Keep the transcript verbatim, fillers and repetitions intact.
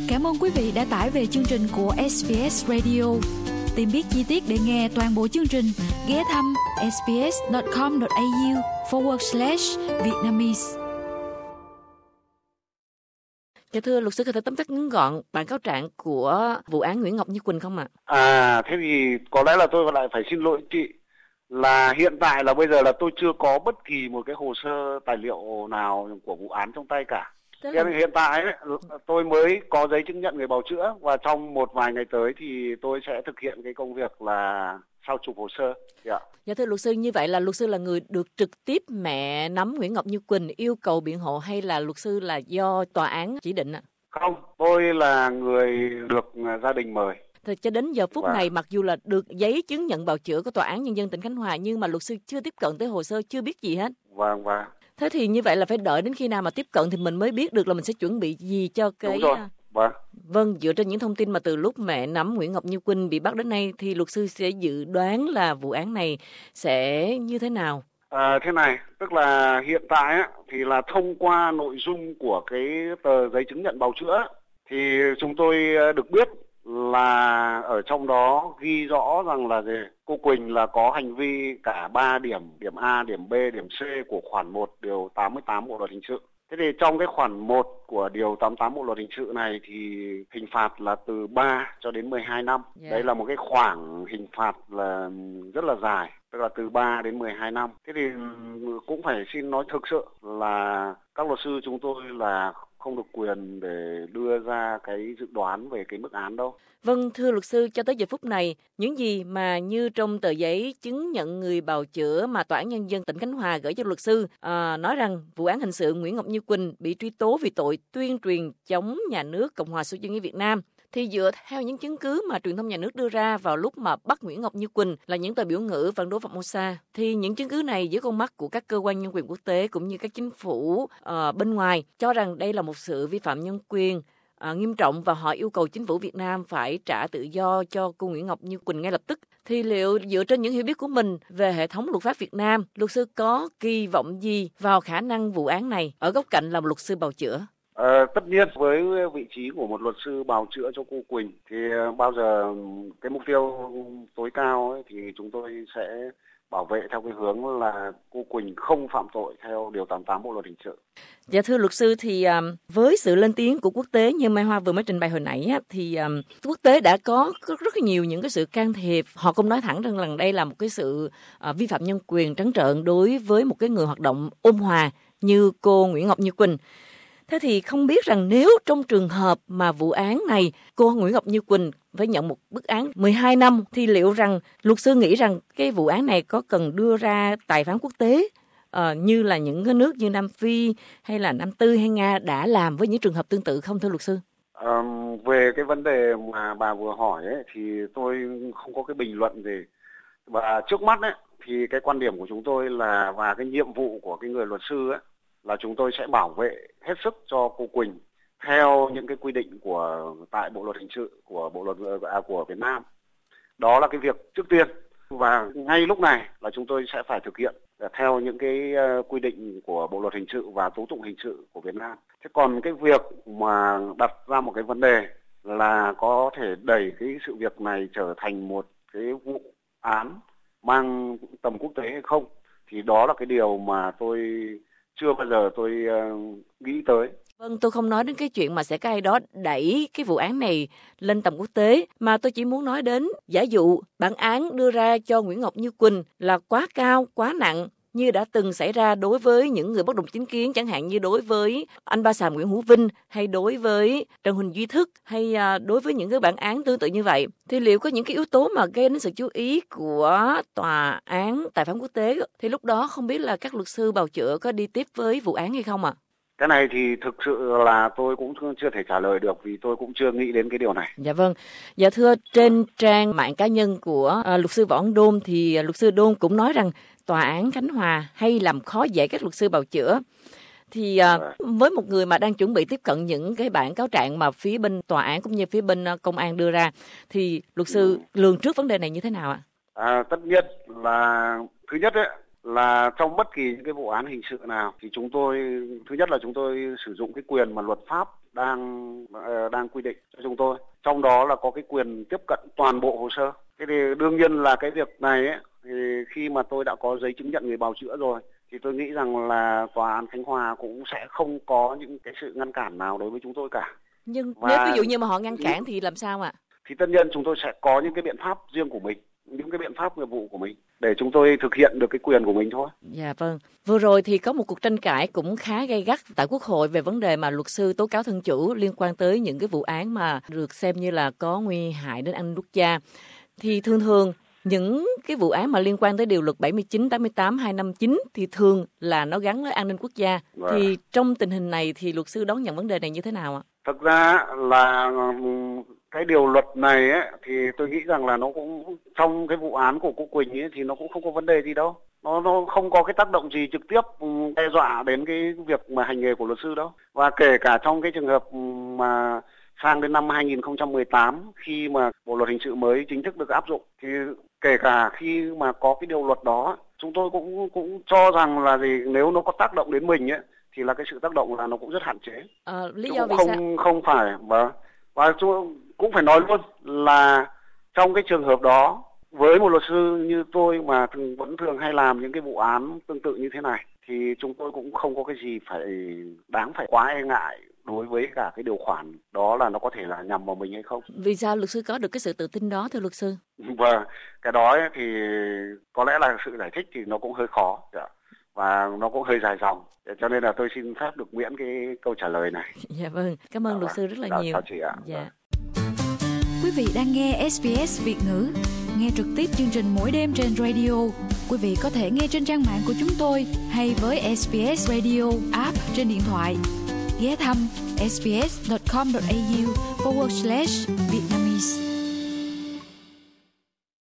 Cảm ơn quý vị đã tải về chương trình của ét bê ét Radio. Tìm biết chi tiết để nghe toàn bộ chương trình, ghé thăm sbs.com.au forward slash Vietnamese. Dạ thưa luật sư, có thể tóm tắt ngắn gọn bản cáo trạng của vụ án Nguyễn Ngọc Như Quỳnh không ạ? À, thế thì có lẽ là tôi lại phải xin lỗi chị, là hiện tại là bây giờ là tôi chưa có bất kỳ một cái hồ sơ tài liệu nào của vụ án trong tay cả. Thế là... hiện tại ấy, tôi mới có giấy chứng nhận người bào chữa, và trong một vài ngày tới thì tôi sẽ thực hiện cái công việc là sao chụp hồ sơ. Dạ. Dạ thưa luật sư, như vậy là luật sư là người được trực tiếp mẹ nắm Nguyễn Ngọc Như Quỳnh yêu cầu biện hộ, hay là luật sư là do tòa án chỉ định ạ? Không, tôi là người được gia đình mời. Thì cho đến giờ phút Và... này, mặc dù là được giấy chứng nhận bào chữa của Tòa án Nhân dân tỉnh Khánh Hòa, nhưng mà luật sư chưa tiếp cận tới hồ sơ, chưa biết gì hết. Vâng, vâng. Thế thì như vậy là phải đợi đến khi nào mà tiếp cận thì mình mới biết được là mình sẽ chuẩn bị gì cho cái... Đúng rồi, vâng. Vâng, dựa trên những thông tin mà từ lúc mẹ nắm Nguyễn Ngọc Như Quỳnh bị bắt đến nay thì luật sư sẽ dự đoán là vụ án này sẽ như thế nào? À, thế này, tức là hiện tại á, thì là thông qua nội dung của cái tờ giấy chứng nhận bào chữa thì chúng tôi được biết là ở trong đó ghi rõ rằng là gì? Cô Quỳnh là có hành vi cả ba điểm, điểm A, điểm B, điểm C của khoản một điều tám mươi tám Bộ luật hình sự. Thế thì trong cái khoản một của điều tám mươi tám Bộ luật hình sự này thì hình phạt là từ ba cho đến mười hai năm. Yeah. Đấy là một cái khoảng hình phạt là rất là dài, tức là từ ba đến mười hai năm. Thế thì cũng phải xin nói thực sự là các luật sư chúng tôi là không được quyền để đưa ra cái dự đoán về cái mức án đâu. Vâng, thưa luật sư, cho tới giờ phút này, những gì mà như trong tờ giấy chứng nhận người bào chữa mà Tòa án Nhân dân tỉnh Khánh Hòa gửi cho luật sư, à, nói rằng vụ án hình sự Nguyễn Ngọc Như Quỳnh bị truy tố vì tội tuyên truyền chống nhà nước Cộng hòa xã hội chủ nghĩa Việt Nam. Thì dựa theo những chứng cứ mà truyền thông nhà nước đưa ra vào lúc mà bắt Nguyễn Ngọc Như Quỳnh là những tờ biểu ngữ phản đối Formosa, thì những chứng cứ này dưới con mắt của các cơ quan nhân quyền quốc tế cũng như các chính phủ uh, bên ngoài cho rằng đây là một sự vi phạm nhân quyền uh, nghiêm trọng, và họ yêu cầu chính phủ Việt Nam phải trả tự do cho cô Nguyễn Ngọc Như Quỳnh ngay lập tức. Thì liệu dựa trên những hiểu biết của mình về hệ thống luật pháp Việt Nam, luật sư có kỳ vọng gì vào khả năng vụ án này ở góc cạnh là một luật sư bào chữa? À, tất nhiên với vị trí của một luật sư bào chữa cho cô Quỳnh thì bao giờ cái mục tiêu tối cao ấy, thì chúng tôi sẽ bảo vệ theo cái hướng là cô Quỳnh không phạm tội theo điều tám mươi tám Bộ luật hình sự. Dạ thưa luật sư, thì um, với sự lên tiếng của quốc tế như Mai Hoa vừa mới trình bày hồi nãy á, thì um, quốc tế đã có rất nhiều những cái sự can thiệp. Họ cũng nói thẳng rằng là đây là một cái sự uh, vi phạm nhân quyền trắng trợn đối với một cái người hoạt động ôn hòa như cô Nguyễn Ngọc Như Quỳnh. Thế thì không biết rằng nếu trong trường hợp mà vụ án này cô Nguyễn Ngọc Như Quỳnh phải nhận một bức án mười hai năm thì liệu rằng luật sư nghĩ rằng cái vụ án này có cần đưa ra tài phán quốc tế uh, như là những cái nước như Nam Phi hay là Nam Tư hay Nga đã làm với những trường hợp tương tự không thưa luật sư? À, về cái vấn đề mà bà vừa hỏi ấy, thì tôi không có cái bình luận gì. Và trước mắt ấy, thì cái quan điểm của chúng tôi là và cái nhiệm vụ của cái người luật sư ấy, là chúng tôi sẽ bảo vệ hết sức cho cô Quỳnh theo những cái quy định của tại Bộ luật hình sự của Bộ luật à, của Việt Nam. Đó là cái việc trước tiên, và ngay lúc này là chúng tôi sẽ phải thực hiện theo những cái quy định của Bộ luật hình sự và tố tụng hình sự của Việt Nam. Thế còn cái việc mà đặt ra một cái vấn đề là có thể đẩy cái sự việc này trở thành một cái vụ án mang tầm quốc tế hay không, thì đó là cái điều mà tôi chưa bao giờ tôi uh, nghĩ tới. Vâng, tôi không nói đến cái chuyện mà sẽ có ai đó đẩy cái vụ án này lên tầm quốc tế, mà tôi chỉ muốn nói đến giả dụ bản án đưa ra cho Nguyễn Ngọc Như Quỳnh là quá cao, quá nặng như đã từng xảy ra đối với những người bất đồng chính kiến, chẳng hạn như đối với anh Ba Xàm Nguyễn Hữu Vinh hay đối với Trần Huỳnh Duy Thức hay đối với những cái bản án tương tự như vậy, thì liệu có những cái yếu tố mà gây đến sự chú ý của tòa án tài phán quốc tế thì lúc đó không biết là các luật sư bào chữa có đi tiếp với vụ án hay không ạ? À? Cái này thì thực sự là tôi cũng chưa thể trả lời được vì tôi cũng chưa nghĩ đến cái điều này. Dạ vâng. Dạ thưa, trên trang mạng cá nhân của uh, luật sư Võ Ân Đôn thì uh, luật sư Đôn cũng nói rằng tòa án Khánh Hòa hay làm khó dễ các luật sư bào chữa. Thì uh, với một người mà đang chuẩn bị tiếp cận những cái bản cáo trạng mà phía bên tòa án cũng như phía bên uh, công an đưa ra, thì luật sư lường trước vấn đề này như thế nào ạ? À, tất nhiên là thứ nhất ấy, là trong bất kỳ những cái vụ án hình sự nào thì chúng tôi, thứ nhất là chúng tôi sử dụng cái quyền mà luật pháp đang uh, đang quy định cho chúng tôi, trong đó là có cái quyền tiếp cận toàn bộ hồ sơ. Thế thì đương nhiên là cái việc này ấy, thì khi mà tôi đã có giấy chứng nhận người bào chữa rồi thì tôi nghĩ rằng là Tòa án Khánh Hòa cũng sẽ không có những cái sự ngăn cản nào đối với chúng tôi cả. Nhưng Và nếu ví dụ như mà họ ngăn cản thì làm sao ạ? Thì tất nhiên chúng tôi sẽ có những cái biện pháp riêng của mình, những cái biện pháp nghiệp vụ của mình để chúng tôi thực hiện được cái quyền của mình thôi. Dạ vâng. Vừa rồi thì có một cuộc tranh cãi cũng khá gay gắt tại Quốc hội về vấn đề mà luật sư tố cáo thân chủ liên quan tới những cái vụ án mà được xem như là có nguy hại đến an ninh quốc gia. Thì thường thường những cái vụ án mà liên quan tới điều luật bảy mươi chín, tám mươi tám, hai năm chín thì thường là nó gắn với an ninh quốc gia. Vâng. Thì trong tình hình này thì luật sư đón nhận vấn đề này như thế nào ạ? Thực ra là cái điều luật này ấy, thì tôi nghĩ rằng là nó cũng trong cái vụ án của cô Quỳnh ấy, thì nó cũng không có vấn đề gì đâu. Nó nó không có cái tác động gì trực tiếp đe dọa đến cái việc mà hành nghề của luật sư đâu. Và kể cả trong cái trường hợp mà sang đến năm hai nghìn không trăm mười tám khi mà bộ luật hình sự mới chính thức được áp dụng thì kể cả khi mà có cái điều luật đó, chúng tôi cũng cũng cho rằng là gì, nếu nó có tác động đến mình ấy thì là cái sự tác động là nó cũng rất hạn chế. À, lý Chứ do vì không, sao? Không phải và và cũng phải nói luôn là trong cái trường hợp đó, với một luật sư như tôi mà thường, vẫn thường hay làm những cái vụ án tương tự như thế này thì chúng tôi cũng không có cái gì phải đáng phải quá e ngại đối với cả cái điều khoản đó là nó có thể là nhằm vào mình hay không. Vì sao luật sư có được cái sự tự tin đó thưa luật sư? Và cái đó ấy, thì có lẽ là sự giải thích thì nó cũng hơi khó và nó cũng hơi dài dòng, cho nên là tôi xin phép được miễn cái câu trả lời này. Dạ vâng, cảm ơn Dạ, luật sư rất là dạ, nhiều. chào chị ạ. Dạ. Quý vị đang nghe ét bê ét Việt ngữ, nghe trực tiếp chương trình mỗi đêm trên radio. Quý vị có thể nghe trên trang mạng của chúng tôi hay với ét bê ét Radio app trên điện thoại. Ghé thăm sbs.com.au forward slash Vietnamese.